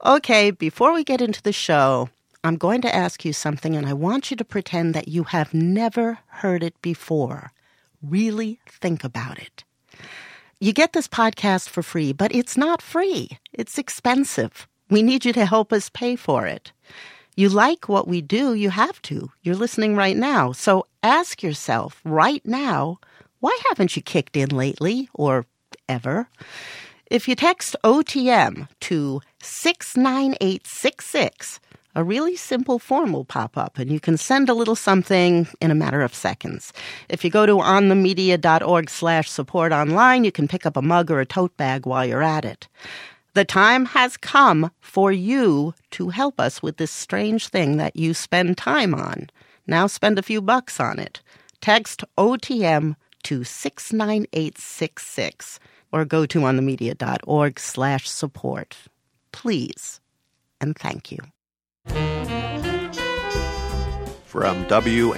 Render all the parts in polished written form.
Okay, before we get into the show, I'm going to ask you something, and I want you to pretend that you have never heard it before. Really think about it. You get this podcast for free, but it's not free. It's expensive. We need you to help us pay for it. You like what we do, you have to. You're listening right now. So ask yourself right now, why haven't you kicked in lately or ever? If you text OTM to 69866, a really simple form will pop up, and you can send a little something in a matter of seconds. If you go to onthemedia.org/support online, you can pick up a mug or a tote bag while you're at it. The time has come for you to help us with this strange thing that you spend time on. Now spend a few bucks on it. Text OTM to 69866 or go to onthemedia.org/support. Please and thank you. From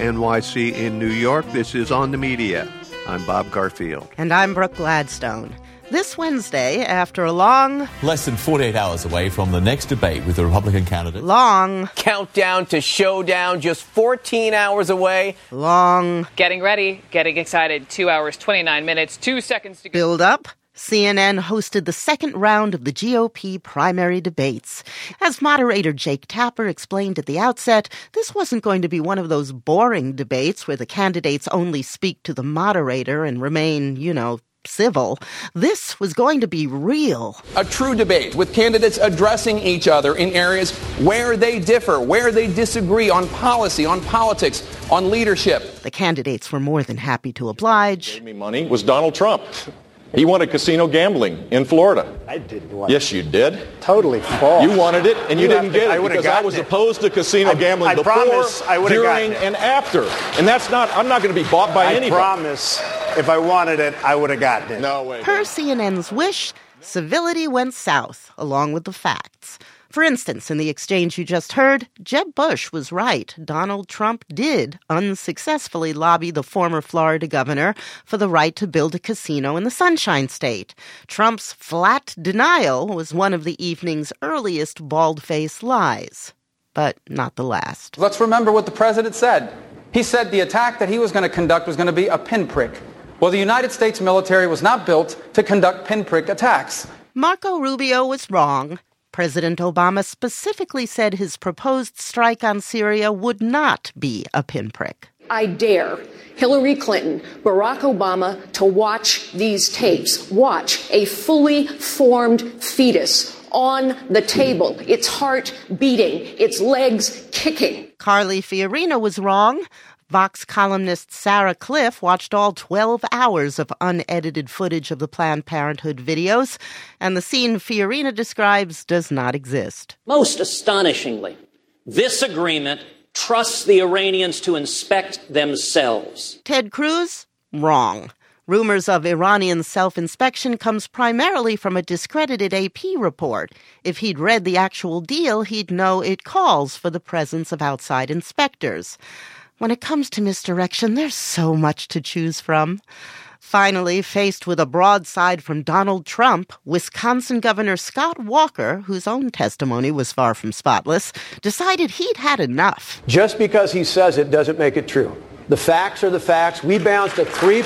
WNYC in New York, this is On the Media. I'm Bob Garfield. And I'm Brooke Gladstone. This Wednesday, after a long... less than 48 hours away from the next debate with the Republican candidate. Long... countdown to showdown, just 14 hours away. Long... getting ready, getting excited. 2 hours, 29 minutes, 2 seconds to go. build up. CNN hosted the second round of the GOP primary debates. As moderator Jake Tapper explained at the outset, this wasn't going to be one of those boring debates where the candidates only speak to the moderator and remain, civil. This was going to be real. A true debate with candidates addressing each other in areas where they differ, where they disagree on policy, on politics, on leadership. The candidates were more than happy to oblige. Gave me money was Donald Trump. He wanted casino gambling in Florida. I didn't want Yes, you did. Totally false. You wanted it, and you didn't get it because I was opposed to casino gambling before, during, and after. And I'm not going to be bought by anybody. I promise, if I wanted it, I would have gotten it. No way. Per CNN's wish, civility went south, along with the facts. For instance, in the exchange you just heard, Jeb Bush was right. Donald Trump did unsuccessfully lobby the former Florida governor for the right to build a casino in the Sunshine State. Trump's flat denial was one of the evening's earliest bald-faced lies, but not the last. Let's remember what the president said. He said the attack that he was going to conduct was going to be a pinprick. Well, the United States military was not built to conduct pinprick attacks. Marco Rubio was wrong. President Obama specifically said his proposed strike on Syria would not be a pinprick. I dare Hillary Clinton, Barack Obama to watch these tapes, watch a fully formed fetus on the table, its heart beating, its legs kicking. Carly Fiorina was wrong. Vox columnist Sarah Cliff watched all 12 hours of unedited footage of the Planned Parenthood videos, and the scene Fiorina describes does not exist. Most astonishingly, this agreement trusts the Iranians to inspect themselves. Ted Cruz? Wrong. Rumors of Iranian self-inspection comes primarily from a discredited AP report. If he'd read the actual deal, he'd know it calls for the presence of outside inspectors. When it comes to misdirection, there's so much to choose from. Finally, faced with a broadside from Donald Trump, Wisconsin Governor Scott Walker, whose own testimony was far from spotless, decided he'd had enough. Just because he says it doesn't make it true. The facts are the facts. We bounced a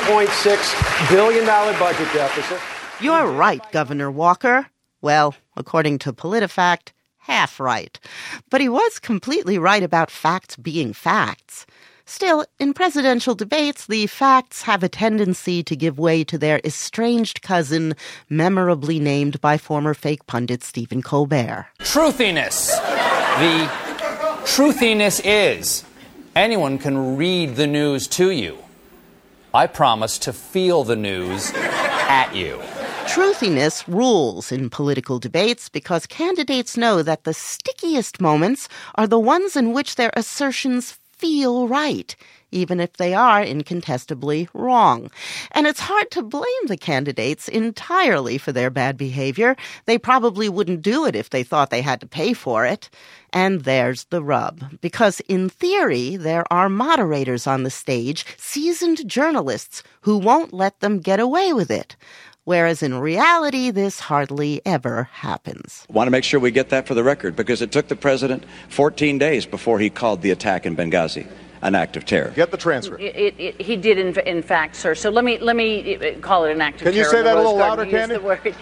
$3.6 billion budget deficit. You're right, Governor Walker. Well, according to PolitiFact, half right. But he was completely right about facts being facts. Still, in presidential debates, the facts have a tendency to give way to their estranged cousin, memorably named by former fake pundit Stephen Colbert. Truthiness. The truthiness is anyone can read the news to you. I promise to feel the news at you. Truthiness rules in political debates because candidates know that the stickiest moments are the ones in which their assertions feel right, even if they are incontestably wrong. And it's hard to blame the candidates entirely for their bad behavior. They probably wouldn't do it if they thought they had to pay for it. And there's the rub. Because in theory, there are moderators on the stage, seasoned journalists, who won't let them get away with it. whereas in reality, this hardly ever happens. I want to make sure we get that for the record, because it took the president 14 days before he called the attack in Benghazi an act of terror. Get the transcript. He did, in fact, sir. So let me call it an act of terror. Can you say that a little louder, Candy?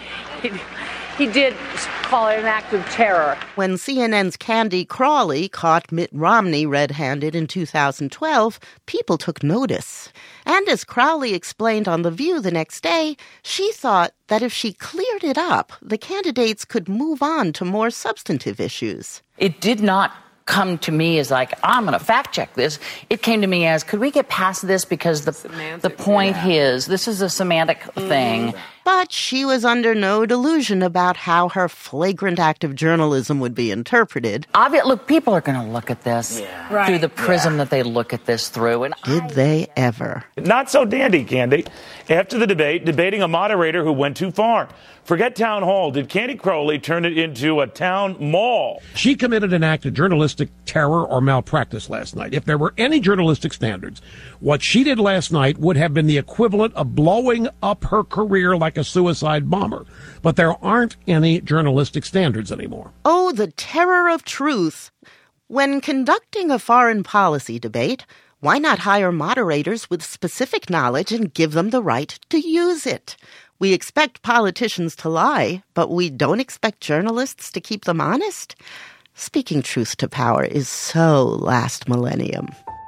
He did call it an act of terror. When CNN's Candy Crawley caught Mitt Romney red-handed in 2012, people took notice. And as Crowley explained on The View the next day, she thought that if she cleared it up, the candidates could move on to more substantive issues. It did not come to me as like, I'm going to fact check this. It came to me as, could we get past this, because the point is, this is a semantic thing. But she was under no delusion about how her flagrant act of journalism would be interpreted. Look, people are going to look at this through the prism that they look at this through. And did they ever? Not so dandy, Candy. After the debate, debating a moderator who went too far. Forget town hall. Did Candy Crowley turn it into a town mall? She committed an act of journalistic terror or malpractice last night. If there were any journalistic standards, what she did last night would have been the equivalent of blowing up her career like a suicide bomber. But there aren't any journalistic standards anymore. Oh, the terror of truth. When conducting a foreign policy debate, why not hire moderators with specific knowledge and give them the right to use it? We expect politicians to lie, but we don't expect journalists to keep them honest? Speaking truth to power is so last millennium.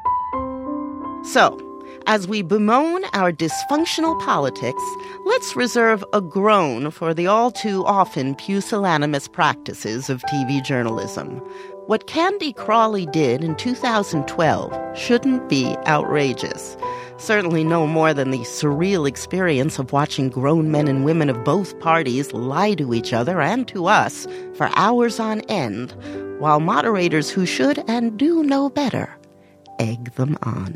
So, as we bemoan our dysfunctional politics, let's reserve a groan for the all-too-often pusillanimous practices of TV journalism. What Candy Crawley did in 2012 shouldn't be outrageous. Certainly no more than the surreal experience of watching grown men and women of both parties lie to each other and to us for hours on end, while moderators who should and do know better egg them on.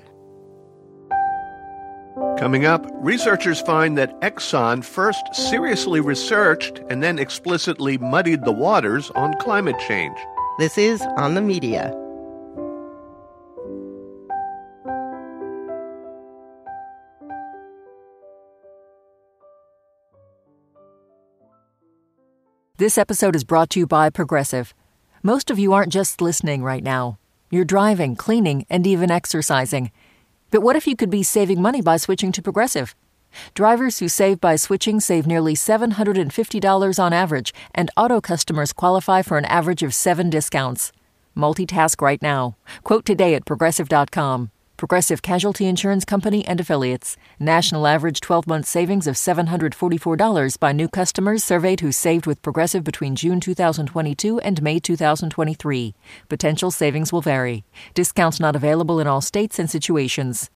Coming up, researchers find that Exxon first seriously researched and then explicitly muddied the waters on climate change. This is On the Media. This episode is brought to you by Progressive. Most of you aren't just listening right now. You're driving, cleaning, and even exercising. But what if you could be saving money by switching to Progressive? Drivers who save by switching save nearly $750 on average, and auto customers qualify for an average of 7 discounts. Multitask right now. Quote today at Progressive.com. Progressive Casualty Insurance Company and Affiliates. National average 12-month savings of $744 by new customers surveyed who saved with Progressive between June 2022 and May 2023. Potential savings will vary. Discounts not available in all states and situations.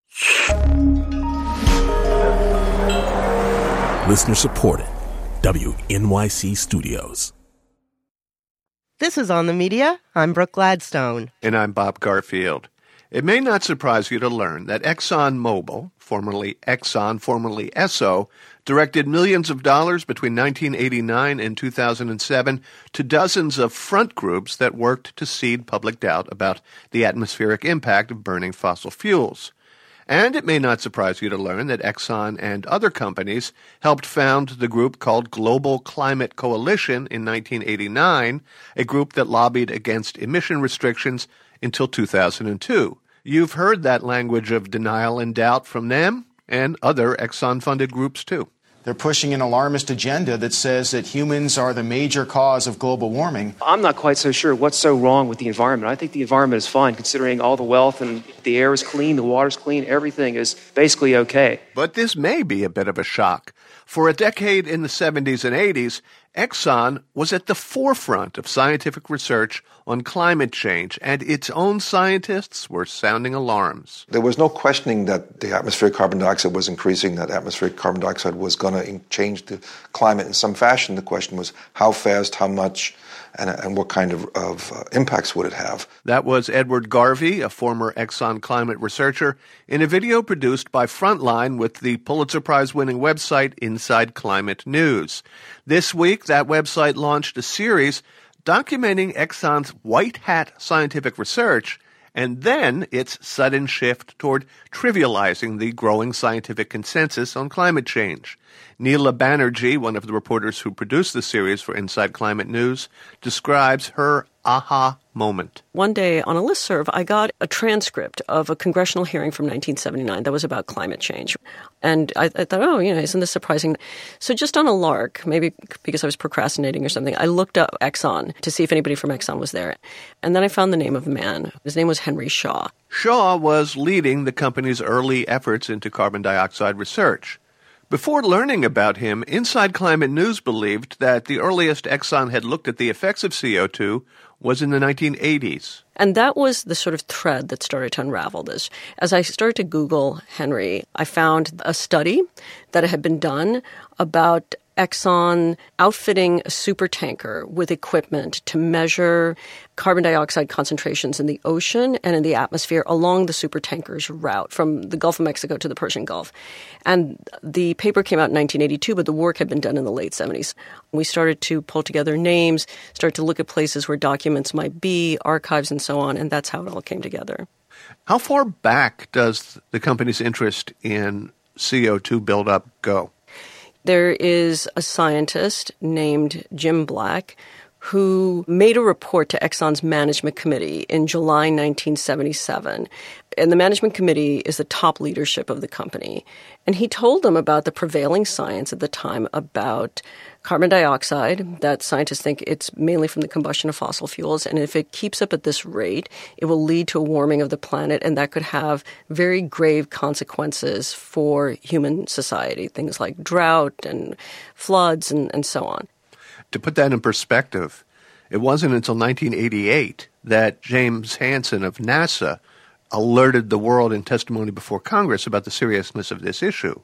Listener supported. WNYC Studios. This is On the Media. I'm Brooke Gladstone. And I'm Bob Garfield. It may not surprise you to learn that ExxonMobil, formerly Exxon, formerly Esso, directed millions of dollars between 1989 and 2007 to dozens of front groups that worked to seed public doubt about the atmospheric impact of burning fossil fuels. And it may not surprise you to learn that Exxon and other companies helped found the group called Global Climate Coalition in 1989, a group that lobbied against emission restrictions until 2002. You've heard that language of denial and doubt from them and other Exxon-funded groups, too. They're pushing an alarmist agenda that says that humans are the major cause of global warming. I'm not quite so sure what's so wrong with the environment. I think the environment is fine, considering all the wealth, and the air is clean, the water's clean, everything is basically okay. But this may be a bit of a shock. For a decade in the 70s and 80s, Exxon was at the forefront of scientific research on climate change, and its own scientists were sounding alarms. There was no questioning that the atmospheric carbon dioxide was increasing, that atmospheric carbon dioxide was going to change the climate in some fashion. The question was how fast, how much, and what kind of impacts would it have. That was Edward Garvey, a former Exxon climate researcher, in a video produced by Frontline with the Pulitzer Prize-winning website Inside Climate News. This week, that website launched a series documenting Exxon's white hat scientific research and then its sudden shift toward trivializing the growing scientific consensus on climate change. Neela Banerjee, one of the reporters who produced the series for Inside Climate News, describes her aha moment. One day on a listserv, I got a transcript of a congressional hearing from 1979 that was about climate change. And I thought, isn't this surprising? So just on a lark, maybe because I was procrastinating or something, I looked up Exxon to see if anybody from Exxon was there. And then I found the name of a man. His name was Henry Shaw. Shaw was leading the company's early efforts into carbon dioxide research. Before learning about him, Inside Climate News believed that the earliest Exxon had looked at the effects of CO2 was in the 1980s. And that was the sort of thread that started to unravel this. As I started to Google Henry, I found a study that had been done about Exxon outfitting a supertanker with equipment to measure carbon dioxide concentrations in the ocean and in the atmosphere along the supertanker's route from the Gulf of Mexico to the Persian Gulf. And the paper came out in 1982, but the work had been done in the late 70s. We started to pull together names, started to look at places where documents might be, archives and so on, and that's how it all came together. How far back does the company's interest in CO2 buildup go? There is a scientist named Jim Black who made a report to Exxon's management committee in July 1977. And the management committee is the top leadership of the company. And he told them about the prevailing science at the time about carbon dioxide, that scientists think it's mainly from the combustion of fossil fuels. And if it keeps up at this rate, it will lead to a warming of the planet, and that could have very grave consequences for human society, things like drought and floods and so on. To put that in perspective, it wasn't until 1988 that James Hansen of NASA alerted the world in testimony before Congress about the seriousness of this issue.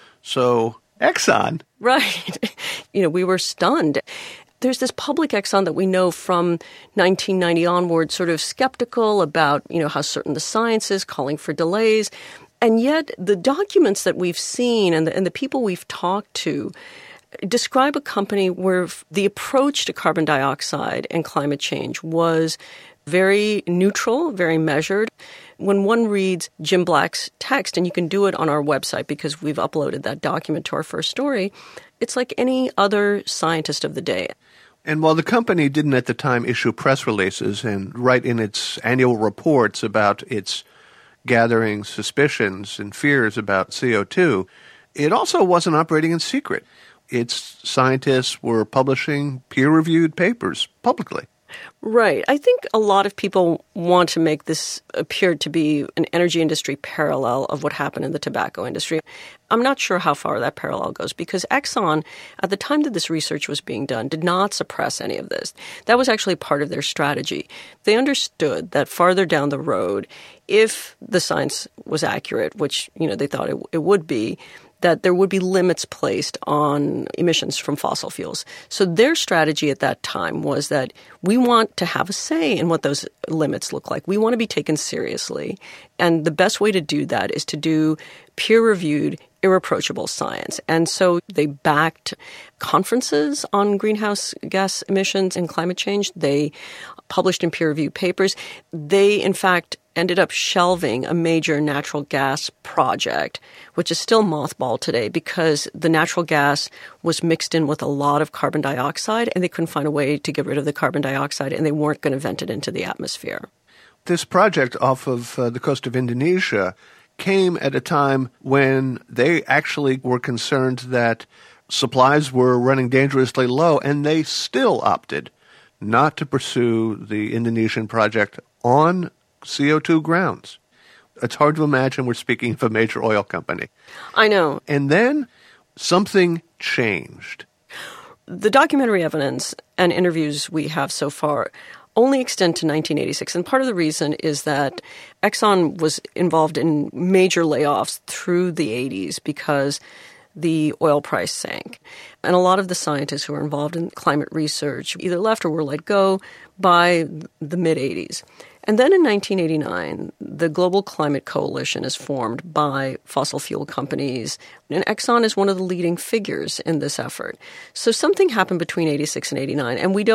So, Exxon. Right. We were stunned. There's this public Exxon that we know from 1990 onward, sort of skeptical about, how certain the science is, calling for delays. And yet the documents that we've seen and the people we've talked to describe a company where the approach to carbon dioxide and climate change was very neutral, very measured. When one reads Jim Black's text, and you can do it on our website because we've uploaded that document to our first story, it's like any other scientist of the day. And while the company didn't at the time issue press releases and write in its annual reports about its gathering suspicions and fears about CO2, it also wasn't operating in secret. Its scientists were publishing peer-reviewed papers publicly. Right. I think a lot of people want to make this appear to be an energy industry parallel of what happened in the tobacco industry. I'm not sure how far that parallel goes because Exxon, at the time that this research was being done, did not suppress any of this. That was actually part of their strategy. They understood that farther down the road, if the science was accurate, which they thought it would be, that there would be limits placed on emissions from fossil fuels. So their strategy at that time was that we want to have a say in what those limits look like. We want to be taken seriously. And the best way to do that is to do peer-reviewed, irreproachable science. And so they backed conferences on greenhouse gas emissions and climate change. They published in peer-reviewed papers. They, in fact, ended up shelving a major natural gas project, which is still mothballed today because the natural gas was mixed in with a lot of carbon dioxide and they couldn't find a way to get rid of the carbon dioxide and they weren't going to vent it into the atmosphere. This project off of the coast of Indonesia came at a time when they actually were concerned that supplies were running dangerously low, and they still opted not to pursue the Indonesian project on CO2 grounds. It's hard to imagine we're speaking of a major oil company. I know. And then something changed. The documentary evidence and interviews we have so far only extend to 1986. And part of the reason is that Exxon was involved in major layoffs through the 80s because the oil price sank. And a lot of the scientists who were involved in climate research either left or were let go by the mid-80s. And then in 1989, the Global Climate Coalition is formed by fossil fuel companies, and Exxon is one of the leading figures in this effort. So something happened between 86 and 89, and we don't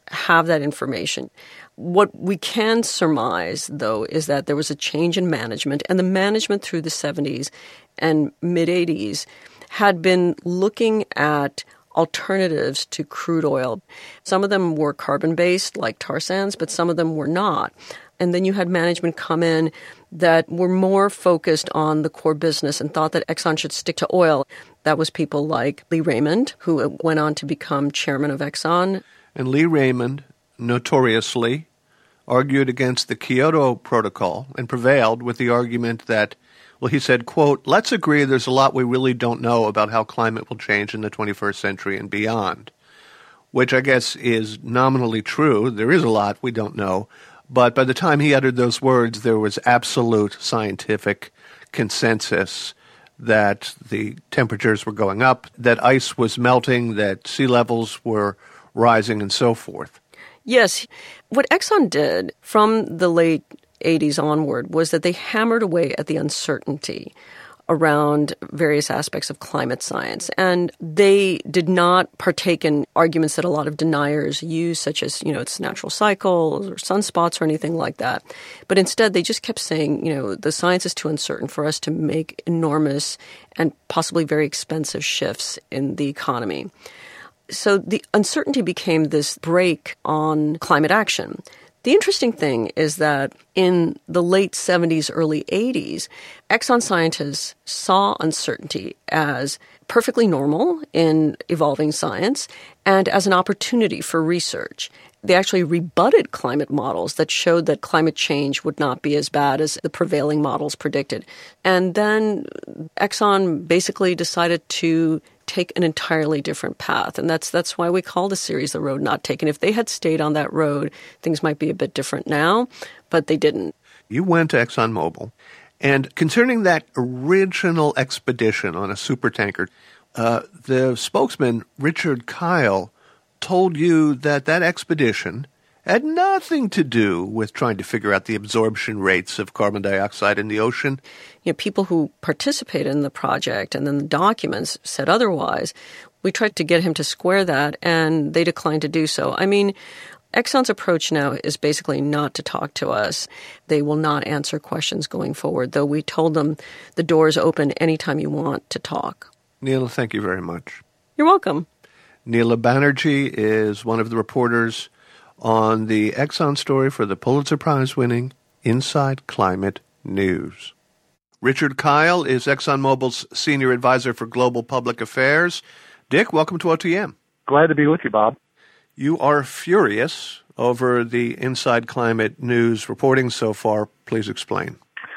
have that information. What we can surmise, though, is that there was a change in management, and the management through the 70s and mid-80s had been looking at alternatives to crude oil. Some of them were carbon-based, like tar sands, but some of them were not. And then you had management come in that were more focused on the core business and thought that Exxon should stick to oil. That was people like Lee Raymond, who went on to become chairman of Exxon. And Lee Raymond notoriously argued against the Kyoto Protocol and prevailed with the argument that, well, he said, quote, "Let's agree there's a lot we really don't know about how climate will change in the 21st century and beyond," which I guess is nominally true. There is a lot we don't know. But by the time he uttered those words, there was absolute scientific consensus that the temperatures were going up, that ice was melting, that sea levels were rising, and so forth. Yes. What Exxon did from the late 80s onward was that they hammered away at the uncertainty around various aspects of climate science. And they did not partake in arguments that a lot of deniers use, such as, it's natural cycles or sunspots or anything like that. But instead, they just kept saying, the science is too uncertain for us to make enormous and possibly very expensive shifts in the economy. So the uncertainty became this brake on climate action. The interesting thing is that in the late 70s, early 80s, Exxon scientists saw uncertainty as perfectly normal in evolving science and as an opportunity for research. They actually rebutted climate models that showed that climate change would not be as bad as the prevailing models predicted. And then Exxon basically decided to take an entirely different path. And that's why we call the series The Road Not Taken. If they had stayed on that road, things might be a bit different now, but they didn't. You went to ExxonMobil, and concerning that original expedition on a supertanker, the spokesman, Richard Kyle, told you that that expedition had nothing to do with trying to figure out the absorption rates of carbon dioxide in the ocean. People who participated in the project and then the documents said otherwise. We tried to get him to square that, and they declined to do so. I mean, Exxon's approach now is basically not to talk to us. They will not answer questions going forward, though we told them the door is open anytime you want to talk. Neela, thank you very much. You're welcome. Neela Banerjee is one of the reporters on the Exxon story for the Pulitzer Prize-winning Inside Climate News. Richard Kyle is ExxonMobil's Senior Advisor for Global Public Affairs. Dick, welcome to OTM. Glad to be with you, Bob. You are furious over the Inside Climate News reporting so far. Please explain.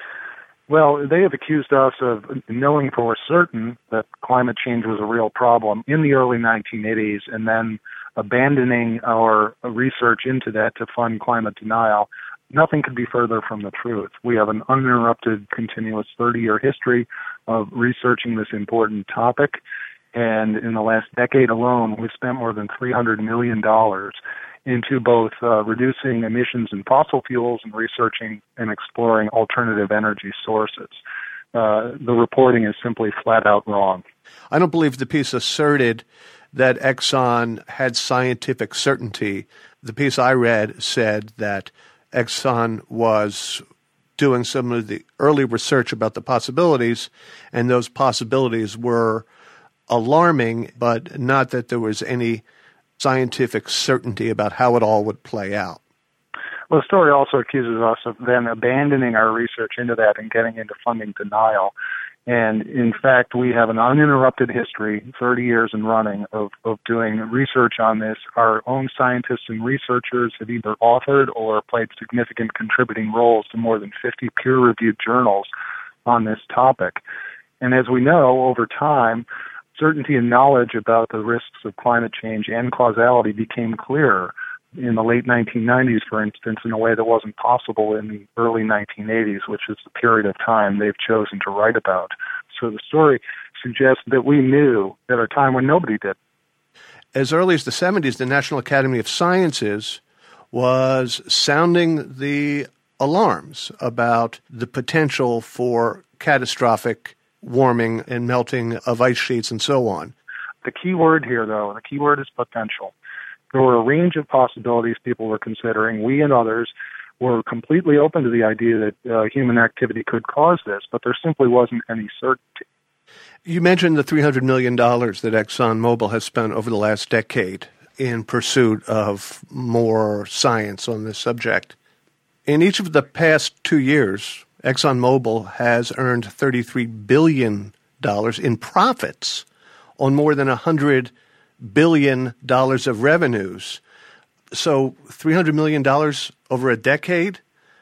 Well, they have accused us of knowing for certain that climate change was a real problem in the early 1980s and then abandoning our research into that to fund climate denial. Nothing could be further from the truth. We have an uninterrupted, continuous 30-year history of researching this important topic. And in the last decade alone, we've spent more than $300 million into both reducing emissions in fossil fuels and researching and exploring alternative energy sources. The reporting is simply flat out wrong. I don't believe the piece asserted that Exxon had scientific certainty. The piece I read said that Exxon was doing some of the early research about the possibilities, and those possibilities were alarming, but not that there was any scientific certainty about how it all would play out. Well, the story also accuses us of then abandoning our research into that and getting into funding denial. And in fact, we have an uninterrupted history, 30 years in running, of doing research on this. Our own scientists and researchers have either authored or played significant contributing roles to more than 50 peer-reviewed journals on this topic. And as we know, over time, certainty and knowledge about the risks of climate change and causality became clearer in the late 1990s, for instance, in a way that wasn't possible in the early 1980s, which is the period of time they've chosen to write about. So the story suggests that we knew at a time when nobody did. As early as the 70s, the National Academy of Sciences was sounding the alarms about the potential for catastrophic warming and melting of ice sheets and so on. The key word here, though, the key word is potential. There were a range of possibilities people were considering. We and others were completely open to the idea that human activity could cause this, but there simply wasn't any certainty. You mentioned the $300 million that ExxonMobil has spent over the last decade in pursuit of more science on this subject. In each of the past 2 years, ExxonMobil has earned $33 billion in profits on more than $100 billion of revenues. So $300 million over a decade,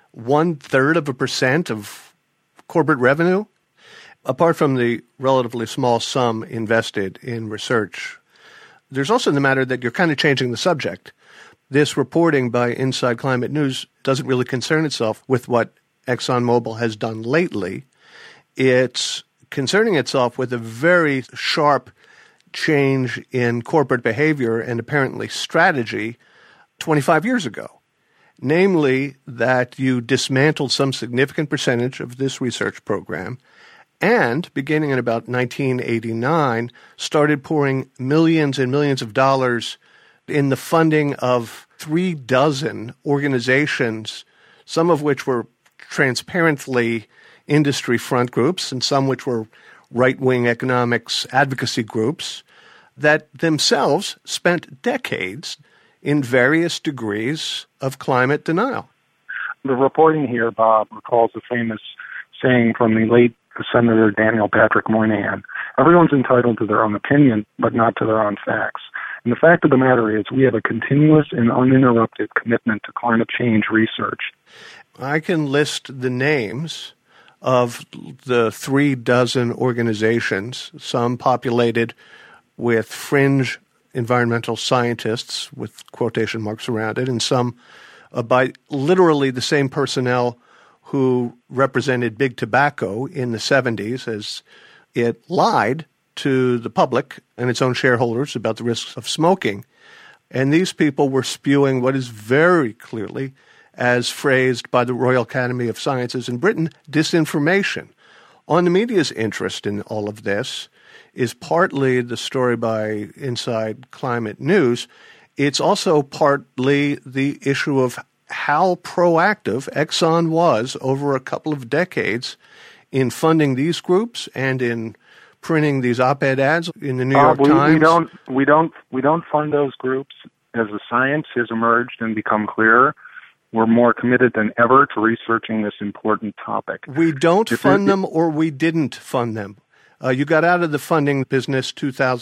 1/3% of corporate revenue. Apart from the relatively small sum invested in research, there's also the matter that you're kind of changing the subject. This reporting by Inside Climate News doesn't really concern itself with what ExxonMobil has done lately. It's concerning itself with a very sharp change in corporate behavior and apparently strategy 25 years ago. Namely, that you dismantled some significant percentage of this research program and, beginning in about 1989, started pouring millions and millions of dollars in the funding of 36 organizations, some of which were transparently industry front groups and some which were right-wing economics advocacy groups that themselves spent decades in various degrees of climate denial. The reporting here, Bob, recalls the famous saying from the late Senator Daniel Patrick Moynihan: everyone's entitled to their own opinion, but not to their own facts. And the fact of the matter is we have a continuous and uninterrupted commitment to climate change research. I can list the names of the 36 organizations, some populated with fringe environmental scientists with quotation marks around it, and some by literally the same personnel who represented big tobacco in the 70s as it lied to the public and its own shareholders about the risks of smoking. And these people were spewing what is very clearly, as phrased by the Royal Academy of Sciences in Britain, disinformation. On the media's interest in all of this is partly the story by Inside Climate News. It's also partly the issue of how proactive Exxon was over a couple of decades in funding these groups and in printing these op-ed ads in the New York Times. We don't fund those groups. As the science has emerged and become clearer, we're more committed than ever to researching this important topic. We don't fund them, or we didn't fund them. You got out of the funding business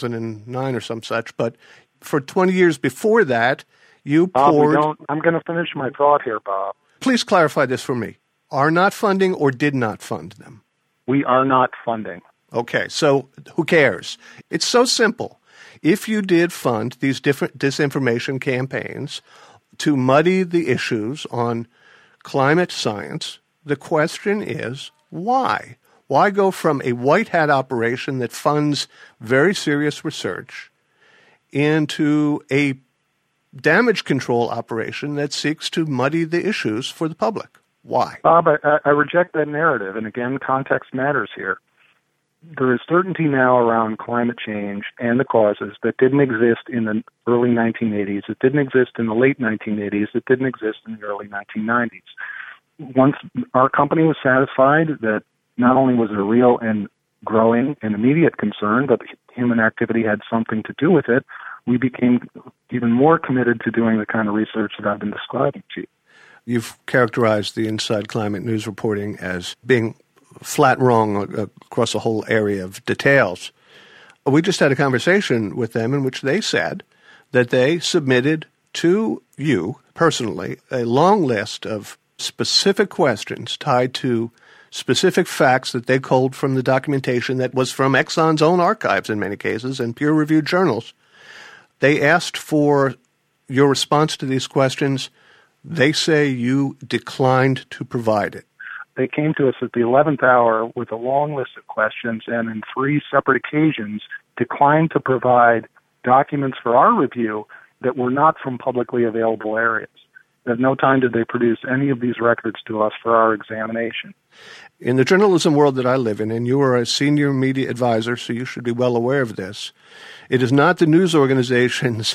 2009 or some such, but for 20 years before that, you poured... I'm going to finish my thought here, Bob. Please clarify this for me. Are not funding or did not fund them? We are not funding. Okay, so who cares? It's so simple. If you did fund these different disinformation campaigns to muddy the issues on climate science, the question is why? Why go from a white hat operation that funds very serious research into a damage control operation that seeks to muddy the issues for the public? Why? Bob, I reject that narrative, and again, context matters here. There is certainty now around climate change and the causes that didn't exist in the early 1980s. It didn't exist in the late 1980s. It didn't exist in the early 1990s. Once our company was satisfied that not only was there a real and growing and immediate concern, but human activity had something to do with it, we became even more committed to doing the kind of research that I've been describing to you. You've characterized the Inside Climate News reporting as being flat wrong across a whole area of details. We just had a conversation with them in which they said that they submitted to you personally a long list of specific questions tied to specific facts that they culled from the documentation that was from Exxon's own archives in many cases and peer-reviewed journals. They asked for your response to these questions. They say you declined to provide it. They came to us at the 11th hour with a long list of questions and in 3 separate occasions declined to provide documents for our review that were not from publicly available areas. At no time did they produce any of these records to us for our examination. In the journalism world that I live in, and you are a senior media advisor, so you should be well aware of this, it is not the news organization's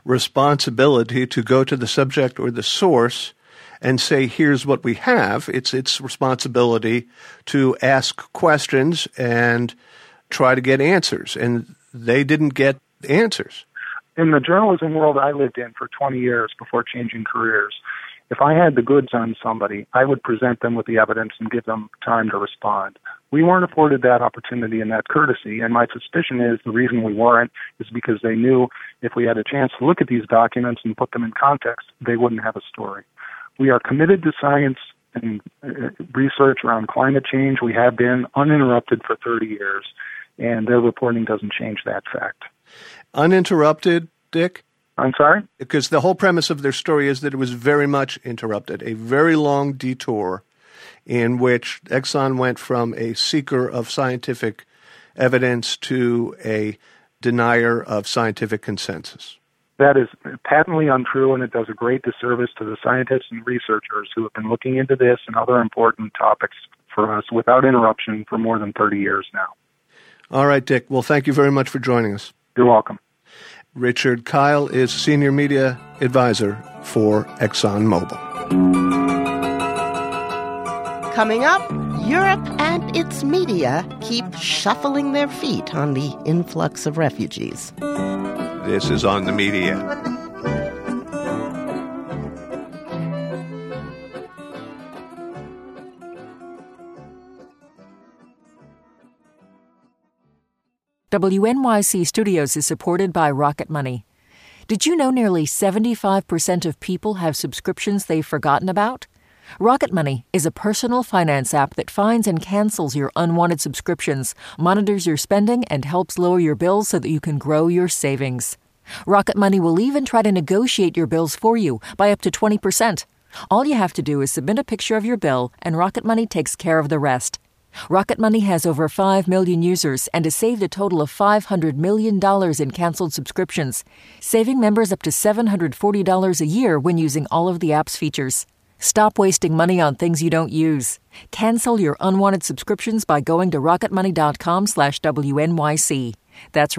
responsibility to go to the subject or the source and say, here's what we have. It's its responsibility to ask questions and try to get answers. And they didn't get answers. In the journalism world I lived in for 20 years before changing careers, if I had the goods on somebody, I would present them with the evidence and give them time to respond. We weren't afforded that opportunity and that courtesy, and my suspicion is the reason we weren't is because they knew if we had a chance to look at these documents and put them in context, they wouldn't have a story. We are committed to science and research around climate change. We have been uninterrupted for 30 years, and their reporting doesn't change that fact. Uninterrupted, Dick? I'm sorry? Because the whole premise of their story is that it was very much interrupted, a very long detour in which Exxon went from a seeker of scientific evidence to a denier of scientific consensus. That is patently untrue, and it does a great disservice to the scientists and researchers who have been looking into this and other important topics for us without interruption for more than 30 years now. All right, Dick. Well, thank you very much for joining us. You're welcome. Richard Kyle is Senior Media Advisor for ExxonMobil. Coming up, Europe and its media keep shuffling their feet on the influx of refugees. This is On the Media. WNYC Studios is supported by Rocket Money. Did you know nearly 75% of people have subscriptions they've forgotten about? Rocket Money is a personal finance app that finds and cancels your unwanted subscriptions, monitors your spending, and helps lower your bills so that you can grow your savings. Rocket Money will even try to negotiate your bills for you by up to 20%. All you have to do is submit a picture of your bill, and Rocket Money takes care of the rest. Rocket Money has over 5 million users and has saved a total of $500 million in canceled subscriptions, saving members up to $740 a year when using all of the app's features. Stop wasting money on things you don't use. Cancel your unwanted subscriptions by going to rocketmoney.com/WNYC. That's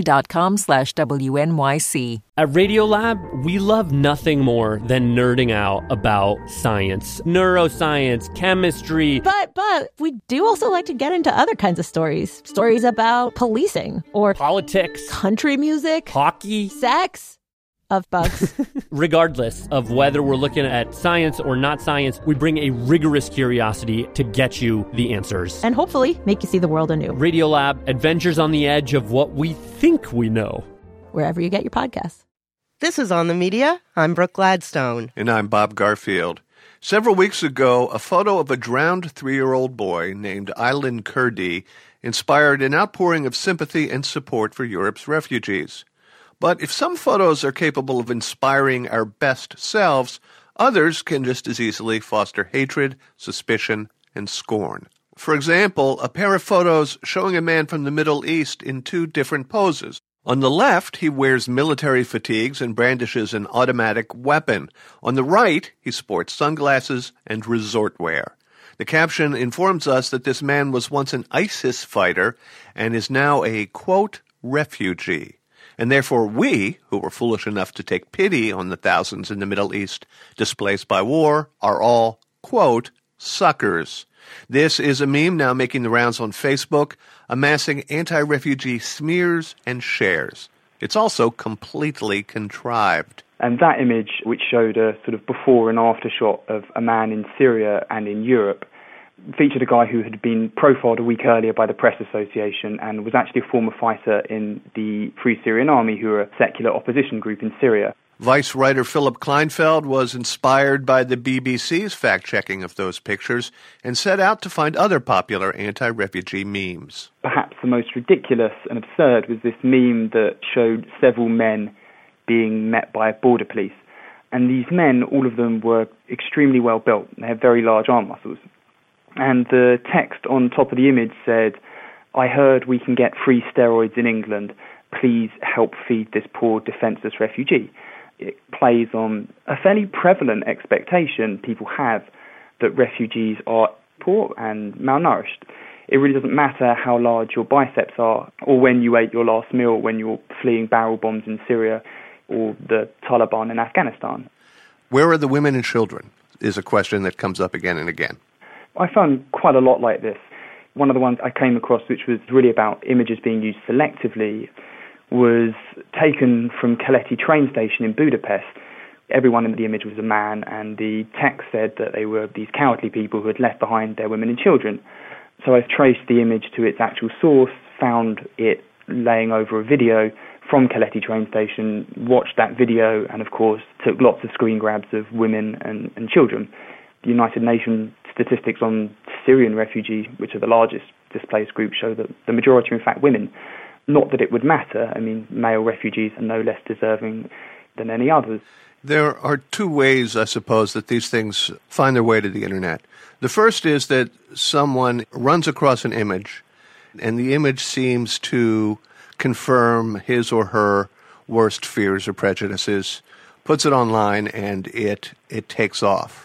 rocketmoney.com/WNYC. At Radiolab, we love nothing more than nerding out about science, neuroscience, chemistry. But we do also like to get into other kinds of stories. Stories about policing or politics, country music, hockey, sex. Of bugs. Regardless of whether we're looking at science or not science, we bring a rigorous curiosity to get you the answers. And hopefully make you see the world anew. Radiolab, adventures on the edge of what we think we know. Wherever you get your podcasts. This is On the Media. I'm Brooke Gladstone. And I'm Bob Garfield. Several weeks ago, a photo of a drowned 3-year-old boy named Aylan Kurdi inspired an outpouring of sympathy and support for Europe's refugees. But if some photos are capable of inspiring our best selves, others can just as easily foster hatred, suspicion, and scorn. For example, a pair of photos showing a man from the Middle East in 2 different poses. On the left, he wears military fatigues and brandishes an automatic weapon. On the right, he sports sunglasses and resort wear. The caption informs us that this man was once an ISIS fighter and is now a, quote, refugee. And therefore we, who were foolish enough to take pity on the thousands in the Middle East displaced by war, are all, quote, suckers. This is a meme now making the rounds on Facebook, amassing anti-refugee smears and shares. It's also completely contrived. And that image, which showed a sort of before and after shot of a man in Syria and in Europe, featured a guy who had been profiled a week earlier by the Press Association and was actually a former fighter in the Free Syrian Army, who are a secular opposition group in Syria. Vice writer Philip Kleinfeld was inspired by the BBC's fact-checking of those pictures and set out to find other popular anti-refugee memes. Perhaps the most ridiculous and absurd was this meme that showed several men being met by border police. And these men, all of them were extremely well built. They had very large arm muscles. And the text on top of the image said, "I heard we can get free steroids in England. Please help feed this poor defenseless refugee." It plays on a fairly prevalent expectation people have that refugees are poor and malnourished. It really doesn't matter how large your biceps are or when you ate your last meal when you're fleeing barrel bombs in Syria. or the Taliban in Afghanistan. Where are the women and children is a question that comes up again and again. I found quite a lot like this. One of the ones I came across, which was really about images being used selectively, was taken from Keleti train station in Budapest. Everyone in the image was a man, and the text said that they were these cowardly people who had left behind their women and children. So I've traced the image to its actual source, found it laying over a video from Keleti train station, watched that video, and of course took lots of screen grabs of women and children. The United Nations statistics on Syrian refugees, which are the largest displaced group, show that the majority are in fact women. Not that it would matter. I mean, male refugees are no less deserving than any others. There are two ways, I suppose, that these things find their way to the internet. The first is that someone runs across an image, and the image seems to confirm his or her worst fears or prejudices, puts it online, and it takes off.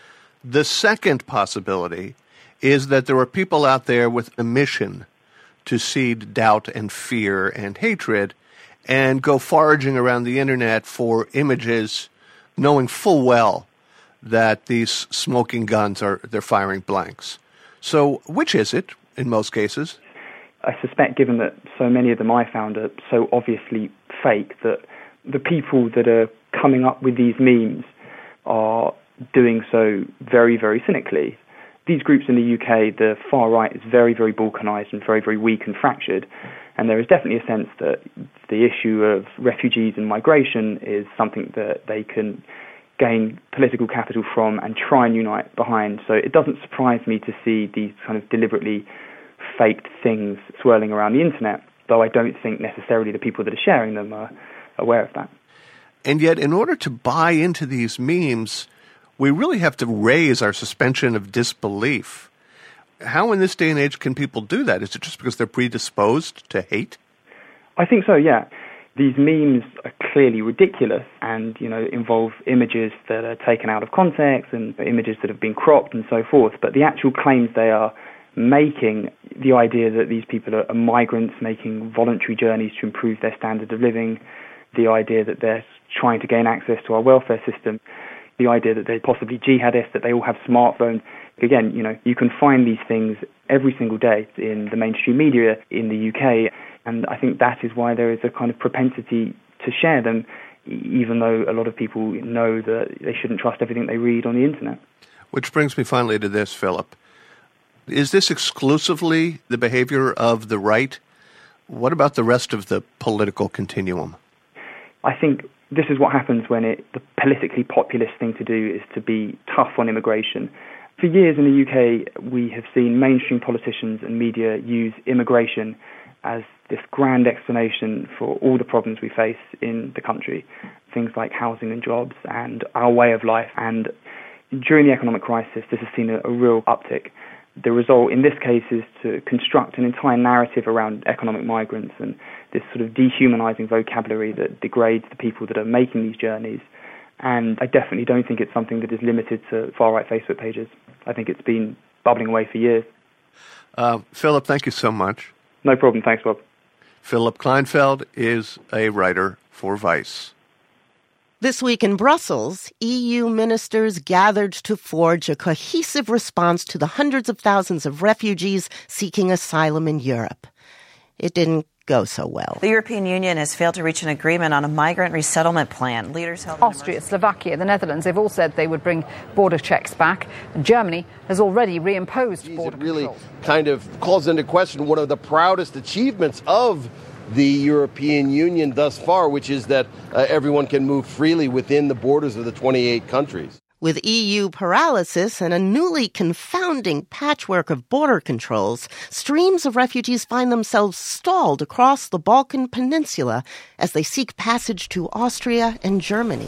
The second possibility is that there are people out there with a mission to seed doubt and fear and hatred and go foraging around the internet for images knowing full well that these smoking guns they're firing blanks. So which is it in most cases? I suspect, given that so many of them I found are so obviously fake, that the people that are coming up with these memes are doing so very, very cynically. These groups in the UK, the far right, is very, very balkanised and very, very weak and fractured. And there is definitely a sense that the issue of refugees and migration is something that they can gain political capital from and try and unite behind. So it doesn't surprise me to see these kind of deliberately faked things swirling around the internet, though I don't think necessarily the people that are sharing them are aware of that. And yet, in order to buy into these memes, we really have to raise our suspension of disbelief. How in this day and age can people do that? Is it just because they're predisposed to hate? I think so, yeah. These memes are clearly ridiculous and, involve images that are taken out of context and images that have been cropped and so forth. But the actual claims they are making, the idea that these people are migrants making voluntary journeys to improve their standard of living, the idea that they're trying to gain access to our welfare system, the idea that they're possibly jihadists, that they all have smartphones. Again, you can find these things every single day in the mainstream media in the UK, and I think that is why there is a kind of propensity to share them, even though a lot of people know that they shouldn't trust everything they read on the internet. Which brings me finally to this, Philip. Is this exclusively the behavior of the right? What about the rest of the political continuum? I think this is what happens when the politically populist thing to do is to be tough on immigration. For years in the UK, we have seen mainstream politicians and media use immigration as this grand explanation for all the problems we face in the country, things like housing and jobs and our way of life. And during the economic crisis, this has seen a real uptick. The result in this case is to construct an entire narrative around economic migrants and this sort of dehumanizing vocabulary that degrades the people that are making these journeys. And I definitely don't think it's something that is limited to far-right Facebook pages. I think it's been bubbling away for years. Philip, thank you so much. No problem. Thanks, Bob. Philip Kleinfeld is a writer for Vice. This week in Brussels, EU ministers gathered to forge a cohesive response to the hundreds of thousands of refugees seeking asylum in Europe. It didn't go so well. The European Union has failed to reach an agreement on a migrant resettlement plan. Leaders held Austria, Slovakia, the Netherlands, they've all said they would bring border checks back. Germany has already reimposed border controls. It really kind of calls into question one of the proudest achievements of the European Union thus far, which is that everyone can move freely within the borders of the 28 countries. With EU paralysis and a newly confounding patchwork of border controls, streams of refugees find themselves stalled across the Balkan Peninsula as they seek passage to Austria and Germany.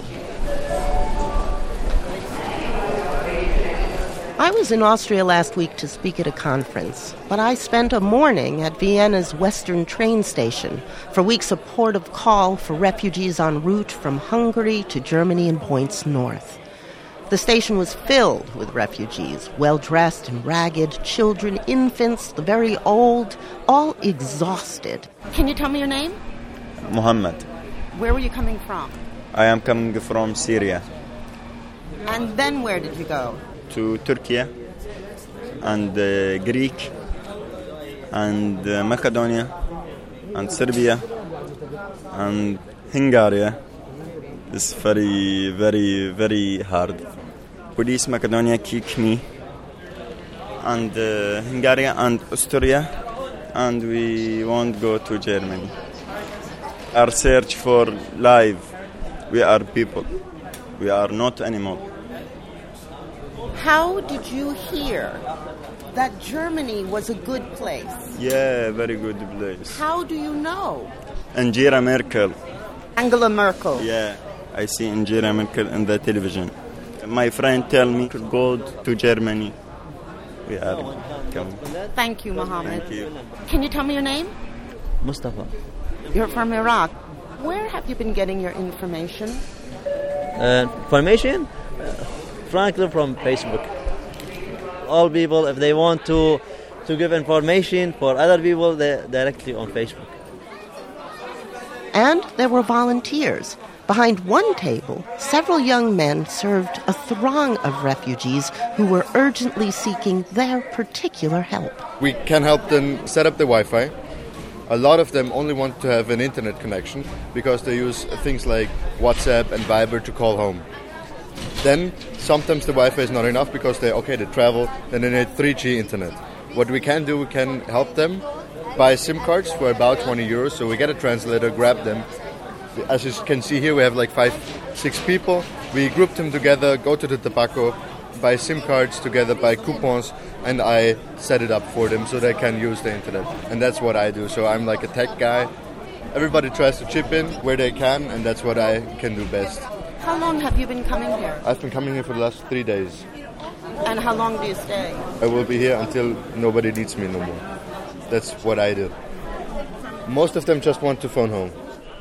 I was in Austria last week to speak at a conference, but I spent a morning at Vienna's Western train station for weeks of port of call for refugees en route from Hungary to Germany and points north. The station was filled with refugees, well-dressed and ragged, children, infants, the very old, all exhausted. Can you tell me your name? Mohammed. Where were you coming from? I am coming from Syria. And then where did you go? To Turkey and Greek and Macedonia and Serbia and Hungary. It's very, very, very hard. Police Macedonia kick me and Hungary and Austria, and we won't go to Germany. Our search for life. We are people. We are not animals. How did you hear that Germany was a good place? Yeah, very good place. How do you know? Angela Merkel. Angela Merkel. Yeah, I see Angela Merkel in the television. My friend tell me to go to Germany. We are coming. Thank you, Mohammed. Thank you. Can you tell me your name? Mustafa. You're from Iraq. Where have you been getting your information? Information? Frankly, from Facebook. All people, if they want to give information for other people, they're directly on Facebook. And there were volunteers. Behind one table, several young men served a throng of refugees who were urgently seeking their particular help. We can help them set up the Wi-Fi. A lot of them only want to have an internet connection because they use things like WhatsApp and Viber to call home. Then sometimes the Wi-Fi is not enough because they travel, then they need 3G internet. What we can do, we can help them buy SIM cards for about 20 euros. So we get a translator, grab them. As you can see here, we have like 5-6 people. We group them together, go to the tobacco, buy SIM cards together, buy coupons, and I set it up for them so they can use the internet. And that's what I do. So I'm like a tech guy. Everybody tries to chip in where they can, and that's what I can do best. How long have you been coming here? I've been coming here for the last 3 days. And how long do you stay? I will be here until nobody needs me no more. That's what I do. Most of them just want to phone home.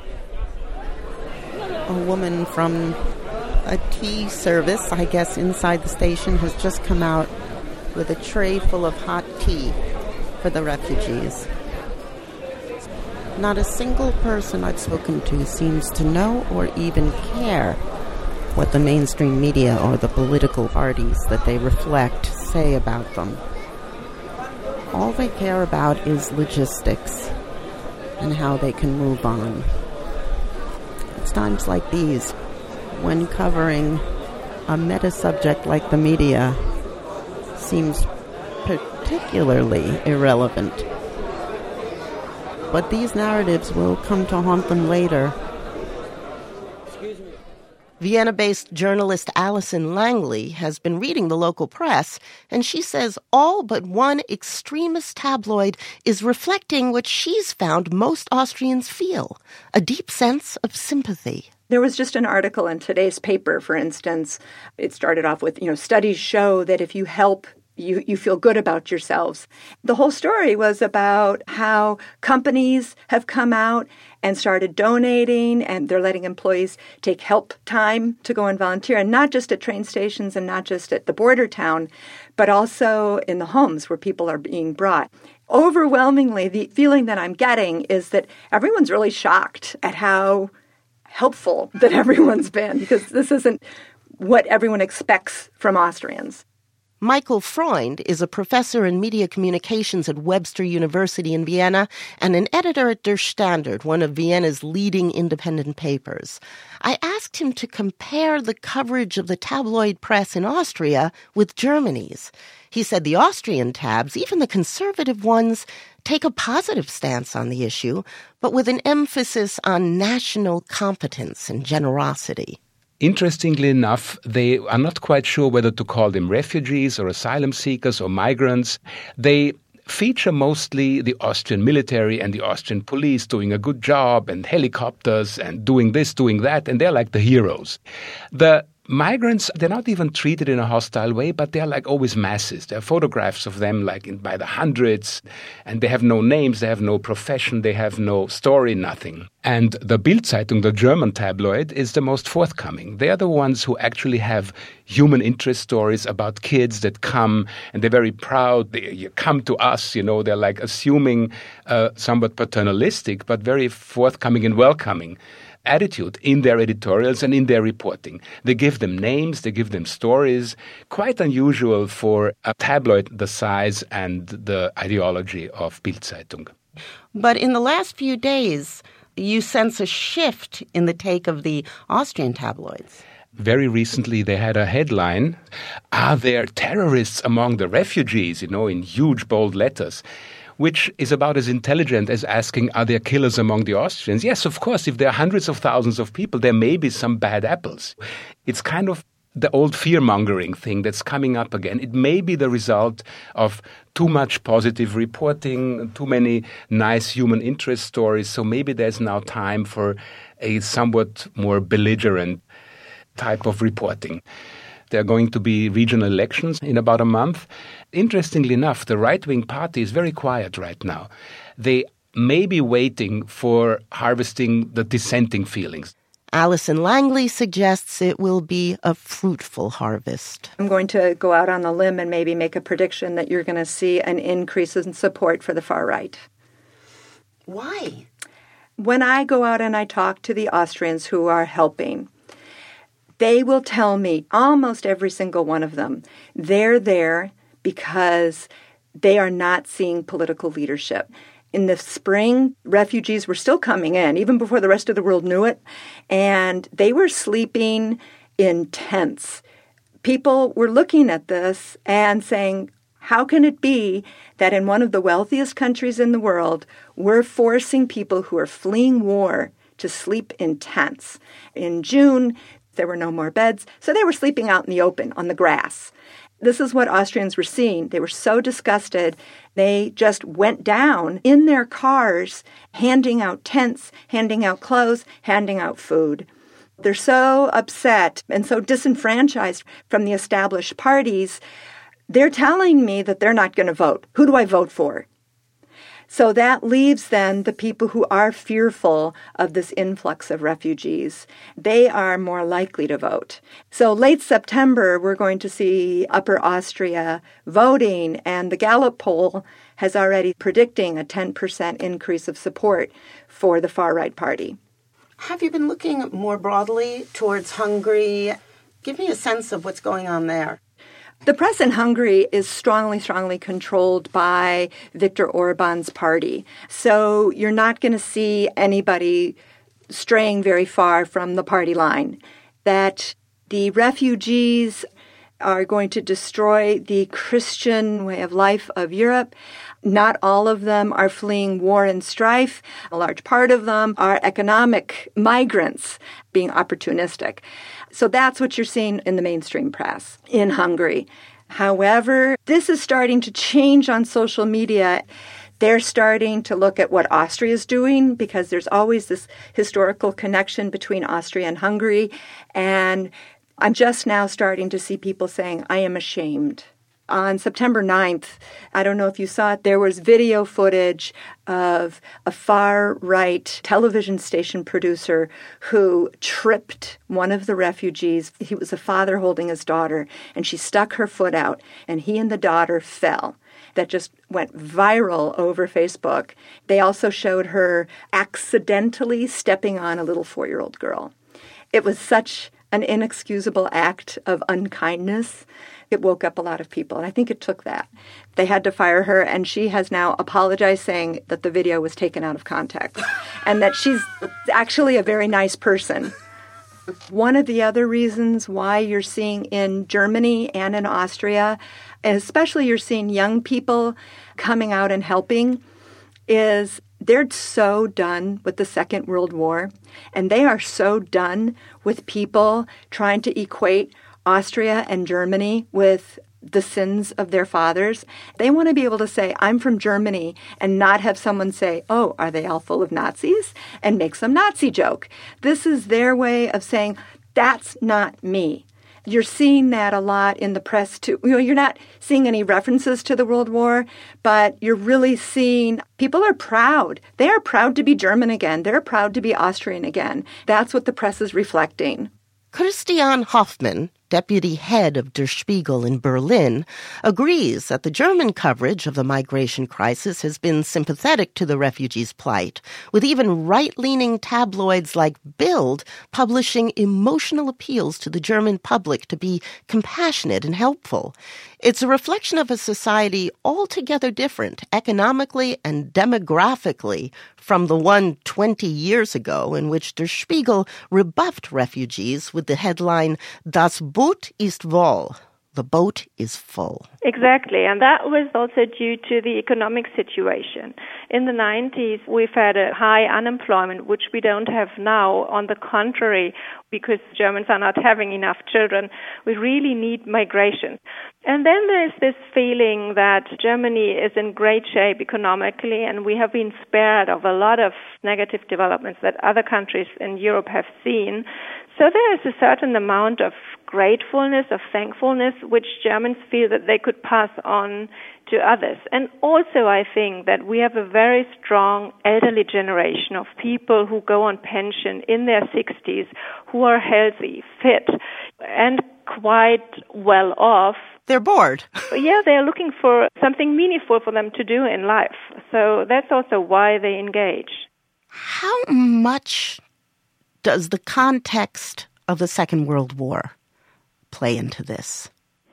A woman from a tea service, I guess, inside the station has just come out with a tray full of hot tea for the refugees. Not a single person I've spoken to seems to know or even care what the mainstream media or the political parties that they reflect say about them. All they care about is logistics and how they can move on. It's times like these when covering a meta-subject like the media seems particularly irrelevant. But these narratives will come to haunt them later. Vienna-based journalist Alison Langley has been reading the local press, and she says all but one extremist tabloid is reflecting what she's found most Austrians feel, a deep sense of sympathy. There was just an article in today's paper, for instance. It started off with, studies show that if you help, you feel good about yourselves. The whole story was about how companies have come out and started donating, and they're letting employees take help time to go and volunteer, and not just at train stations and not just at the border town, but also in the homes where people are being brought. Overwhelmingly, the feeling that I'm getting is that everyone's really shocked at how helpful that everyone's been, because this isn't what everyone expects from Austrians. Michael Freund is a professor in media communications at Webster University in Vienna and an editor at Der Standard, one of Vienna's leading independent papers. I asked him to compare the coverage of the tabloid press in Austria with Germany's. He said the Austrian tabs, even the conservative ones, take a positive stance on the issue, but with an emphasis on national competence and generosity. Interestingly enough, they are not quite sure whether to call them refugees or asylum seekers or migrants. They feature mostly the Austrian military and the Austrian police doing a good job, and helicopters and doing this, doing that, and they're like the heroes. The migrants, they're not even treated in a hostile way, but they're like always masses. There are photographs of them by the hundreds, and they have no names, they have no profession, they have no story, nothing. And the Bild-Zeitung, the German tabloid, is the most forthcoming. They are the ones who actually have human interest stories about kids that come, and they're very proud. You come to us, they're like assuming somewhat paternalistic, but very forthcoming and welcoming. attitude in their editorials and in their reporting. They give them names, they give them stories, quite unusual for a tabloid the size and the ideology of Bild-Zeitung. But in the last few days, you sense a shift in the take of the Austrian tabloids. Very recently, they had a headline, "Are there terrorists among the refugees?" In huge, bold letters, which is about as intelligent as asking, are there killers among the Austrians? Yes, of course, if there are hundreds of thousands of people, there may be some bad apples. It's kind of the old fear-mongering thing that's coming up again. It may be the result of too much positive reporting, too many nice human interest stories, so maybe there's now time for a somewhat more belligerent type of reporting. There are going to be regional elections in about a month. Interestingly enough, the right-wing party is very quiet right now. They may be waiting for harvesting the dissenting feelings. Alison Langley suggests it will be a fruitful harvest. I'm going to go out on a limb and maybe make a prediction that you're going to see an increase in support for the far right. Why? When I go out and I talk to the Austrians who are helping, they will tell me, almost every single one of them, they're there because they are not seeing political leadership. In the spring, refugees were still coming in, even before the rest of the world knew it, and they were sleeping in tents. People were looking at this and saying, how can it be that in one of the wealthiest countries in the world, we're forcing people who are fleeing war to sleep in tents? In June, there were no more beds, so they were sleeping out in the open on the grass. This is what Austrians were seeing. They were so disgusted, they just went down in their cars, handing out tents, handing out clothes, handing out food. They're so upset and so disenfranchised from the established parties, they're telling me that they're not going to vote. Who do I vote for? So that leaves then the people who are fearful of this influx of refugees. They are more likely to vote. So late September, we're going to see Upper Austria voting, and the Gallup poll has already predicting a 10% increase of support for the far-right party. Have you been looking more broadly towards Hungary? Give me a sense of what's going on there. The press in Hungary is strongly controlled by Viktor Orban's party. So you're not going to see anybody straying very far from the party line. That the refugees are going to destroy the Christian way of life of Europe. Not all of them are fleeing war and strife. A large part of them are economic migrants being opportunistic. So that's what you're seeing in the mainstream press in Hungary. However, this is starting to change on social media. They're starting to look at what Austria is doing because there's always this historical connection between Austria and Hungary. And I'm just now starting to see people saying, I am ashamed. On September 9th, I don't know if you saw it, there was video footage of a far-right television station producer who tripped one of the refugees. He was a father holding his daughter, and she stuck her foot out, and he and the daughter fell. That just went viral over Facebook. They also showed her accidentally stepping on a little 4-year-old girl. It was such an inexcusable act of unkindness. It woke up a lot of people, and I think it took that. They had to fire her, and she has now apologized, saying that the video was taken out of context and that she's actually a very nice person. One of the other reasons why you're seeing in Germany and in Austria, and especially you're seeing young people coming out and helping, is they're so done with the Second World War, and they are so done with people trying to equate Austria and Germany with the sins of their fathers. They want to be able to say, I'm from Germany, and not have someone say, oh, are they all full of Nazis? And make some Nazi joke. This is their way of saying, that's not me. You're seeing that a lot in the press, too. You're not seeing any references to the World War, but you're really seeing people are proud. They are proud to be German again. They're proud to be Austrian again. That's what the press is reflecting. Christian Hoffman deputy head of Der Spiegel in Berlin, agrees that the German coverage of the migration crisis has been sympathetic to the refugees' plight, with even right-leaning tabloids like Bild publishing emotional appeals to the German public to be compassionate and helpful. It's a reflection of a society altogether different, economically and demographically, from the one 20 years ago in which Der Spiegel rebuffed refugees with the headline, Das Boot ist voll. The boat is full. Exactly, and that was also due to the economic situation. In the 90s, we've had a high unemployment, which we don't have now. On the contrary, because Germans are not having enough children, we really need migration. And then there's this feeling that Germany is in great shape economically, and we have been spared of a lot of negative developments that other countries in Europe have seen. So there is a certain amount of gratefulness, of thankfulness, which Germans feel that they could pass on to others. And also I think that we have a very strong elderly generation of people who go on pension in their 60s, who are healthy, fit, and quite well off. They're bored. Yeah, they're looking for something meaningful for them to do in life. So that's also why they engage. How much does the context of the Second World War play into this?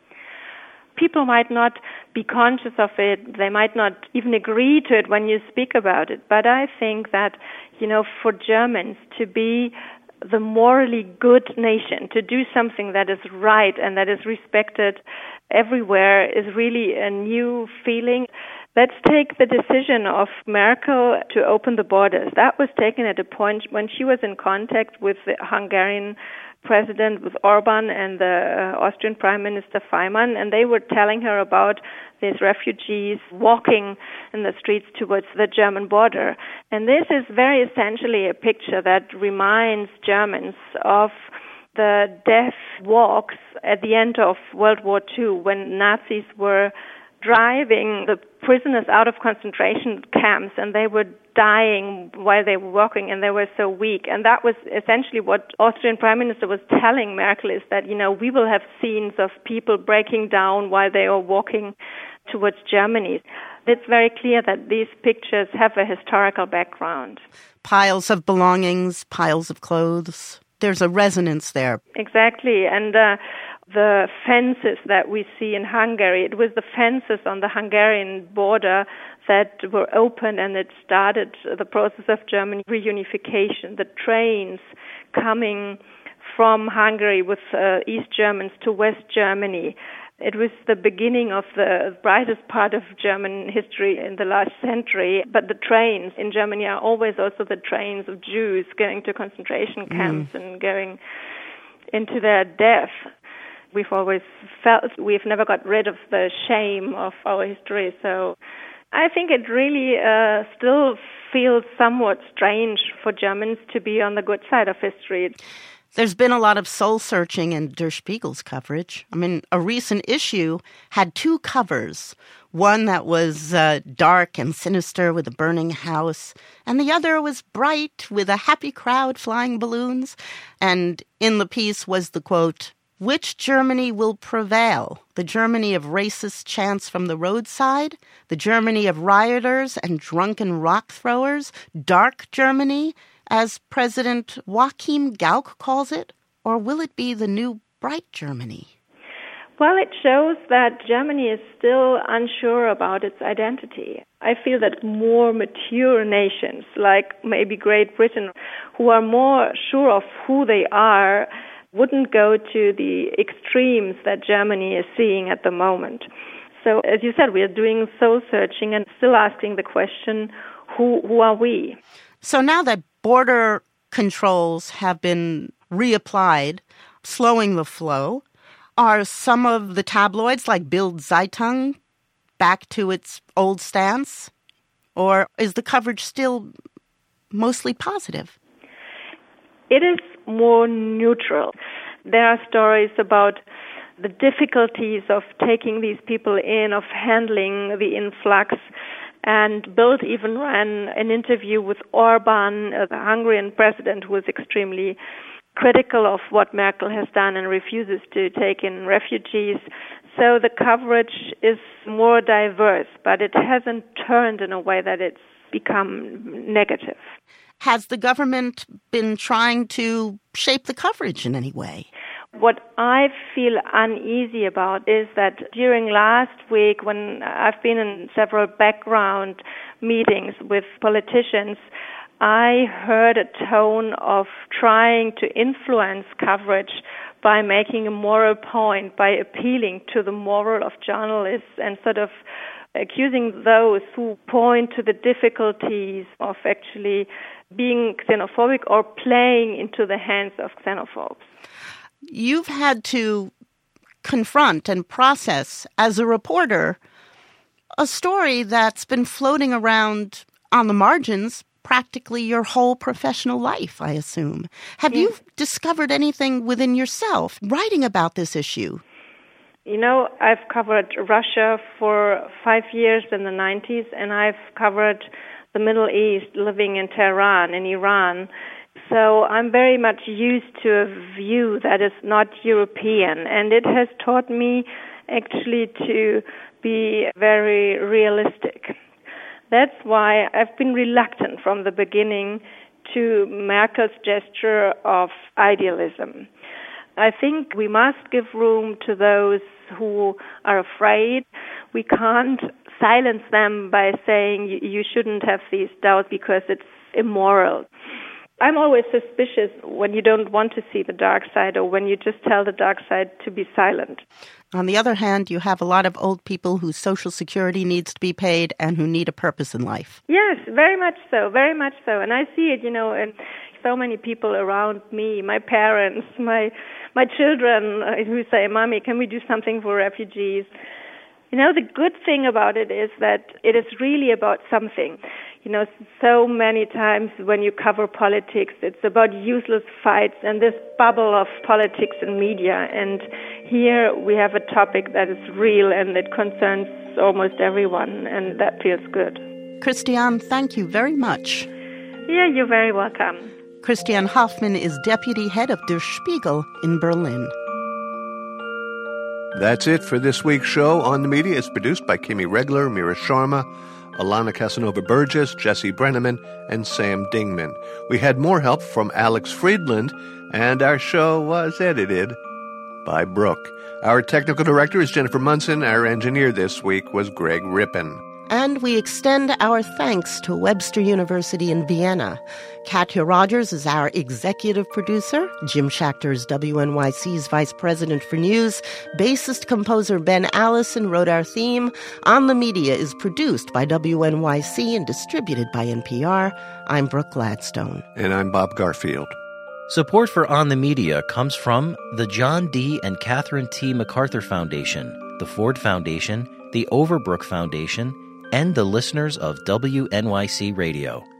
People might not be conscious of it. They might not even agree to it when you speak about it. But I think that, for Germans to be the morally good nation, to do something that is right and that is respected everywhere is really a new feeling. Let's take the decision of Merkel to open the borders. That was taken at a point when she was in contact with the Hungarian president, with Orban, and the Austrian Prime Minister Faymann, and they were telling her about these refugees walking in the streets towards the German border. And this is very essentially a picture that reminds Germans of the death walks at the end of World War II, when Nazis were driving the prisoners out of concentration camps, and they were dying while they were walking, and they were so weak. And that was essentially what Austrian Prime Minister was telling Merkel, is that, we will have scenes of people breaking down while they are walking towards Germany. It's very clear that these pictures have a historical background. Piles of belongings, piles of clothes. There's a resonance there. Exactly. And the fences that we see in Hungary, it was the fences on the Hungarian border that were open, and it started the process of German reunification. The trains coming from Hungary with East Germans to West Germany. It was the beginning of the brightest part of German history in the last century. But the trains in Germany are always also the trains of Jews going to concentration camps and going into their death. We've always felt we've never got rid of the shame of our history. So I think it really still feels somewhat strange for Germans to be on the good side of history. There's been a lot of soul-searching in Der Spiegel's coverage. I mean, a recent issue had two covers. One that was dark and sinister with a burning house, and the other was bright with a happy crowd flying balloons. And in the piece was the quote, "Which Germany will prevail? The Germany of racist chants from the roadside? The Germany of rioters and drunken rock throwers? Dark Germany, as President Joachim Gauck calls it? Or will it be the new bright Germany?" Well, it shows that Germany is still unsure about its identity. I feel that more mature nations, like maybe Great Britain, who are more sure of who they are, wouldn't go to the extremes that Germany is seeing at the moment. So, as you said, we are doing soul searching and still asking the question, who are we? So now that border controls have been reapplied, slowing the flow, are some of the tabloids like Bild Zeitung back to its old stance? Or is the coverage still mostly positive? It is more neutral. There are stories about the difficulties of taking these people in, of handling the influx. And Bild even ran an interview with Orban, the Hungarian president, who was extremely critical of what Merkel has done and refuses to take in refugees. So the coverage is more diverse, but it hasn't turned in a way that it's become negative. Has the government been trying to shape the coverage in any way? What I feel uneasy about is that during last week, when I've been in several background meetings with politicians, I heard a tone of trying to influence coverage by making a moral point, by appealing to the moral of journalists and sort of accusing those who point to the difficulties of actually being xenophobic or playing into the hands of xenophobes. You've had to confront and process, as a reporter, a story that's been floating around on the margins practically your whole professional life, I assume. Have you discovered anything within yourself writing about this issue? You know, I've covered Russia for 5 years in the 90s, and I've covered the Middle East, living in Tehran, in Iran. So I'm very much used to a view that is not European, and it has taught me actually to be very realistic. That's why I've been reluctant from the beginning to Merkel's gesture of idealism. I think we must give room to those who are afraid. We can't silence them by saying you shouldn't have these doubts because it's immoral. I'm always suspicious when you don't want to see the dark side or when you just tell the dark side to be silent. On the other hand, you have a lot of old people whose Social Security needs to be paid and who need a purpose in life. Yes, very much so, very much so. And I see it, in so many people around me, my parents, my children who say, "Mommy, can we do something for refugees?" The good thing about it is that it is really about something. So many times when you cover politics, it's about useless fights and this bubble of politics and media. And here we have a topic that is real and it concerns almost everyone, and that feels good. Christiane, thank you very much. Yeah, you're very welcome. Christiane Hoffmann is deputy head of Der Spiegel in Berlin. That's it for this week's show. On the Media is produced by Kimi Regler, Mira Sharma, Alana Casanova-Burgess, Jesse Brenneman, and Sam Dingman. We had more help from Alex Friedland, and our show was edited by Brooke. Our technical director is Jennifer Munson. Our engineer this week was Greg Rippin. And we extend our thanks to Webster University in Vienna. Katya Rogers is our executive producer. Jim Schachter is WNYC's vice president for news. Bassist composer Ben Allison wrote our theme. On the Media is produced by WNYC and distributed by NPR. I'm Brooke Gladstone. And I'm Bob Garfield. Support for On the Media comes from the John D. and Catherine T. MacArthur Foundation, the Ford Foundation, the Overbrook Foundation, and the listeners of WNYC Radio.